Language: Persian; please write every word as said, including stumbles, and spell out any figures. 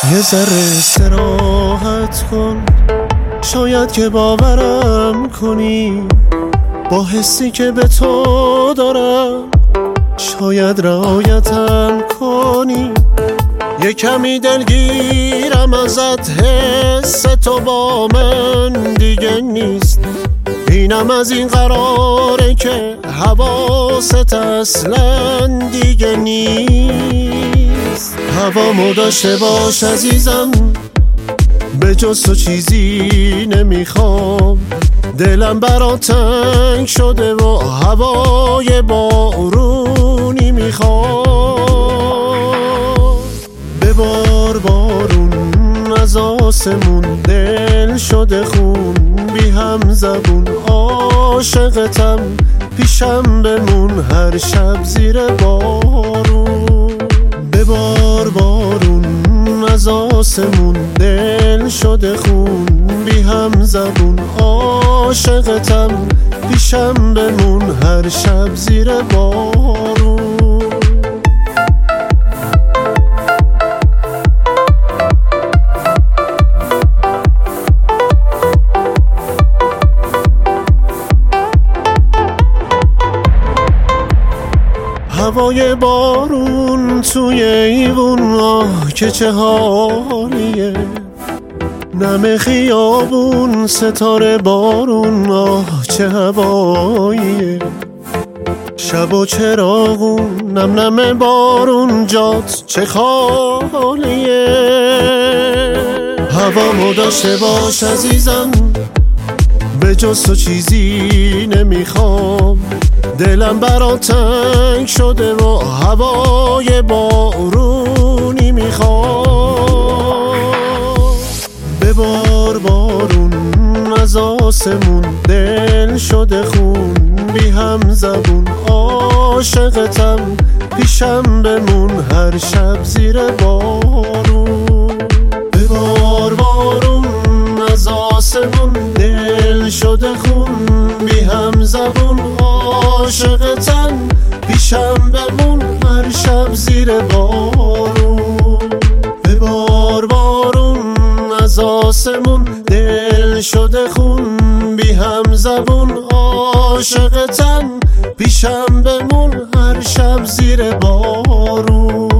یه ذره استراحت کن، شاید که باورم کنی با حسی که به تو دارم، شاید رعایتم کنی. یه کمی دلگیرم ازت، حس تو با من دیگه نیست. اینم از این قراره که حواست اصلا دیگه نیست. هوامو داشته باش عزیزم، به جز تو چیزی نمیخوام. دلم برا تنگ شده و هوای بارونی میخوام. ببار بارون از آسمون، دل شده خون بی هم زبون. عاشقتم پیشم بمون هر شب زیر بارون. ببار بارون از آسمون، دل شده خون بی هم زبون. عاشقتم پیشم بمون هر شب زیر بارون. هوای بارون توی ایوون، آه که چه حالیه. نم خیابون ستاره بارون، آه چه هواییه. شب و چراغون نم نم بارون، جات چه خالیه. هوامو داشته باش عزیزم، به جز تو چیزی نمیخوام. دلم برا تنگ شده و هوای بارونی میخوام. ببار بارون از آسمون، دل شده خون بی هم زبون. عاشقتم پیشم بمون هر شب زیر بارون. ببار بارون از آسمون، دل شده خون بی هم زبون. عاشقتم پیشم بمون هر شب زیر بارون. ببار بارون از آسمون، دل شده خون بی هم زبون. عاشقتم پیشم بمون هر شب زیر بارون.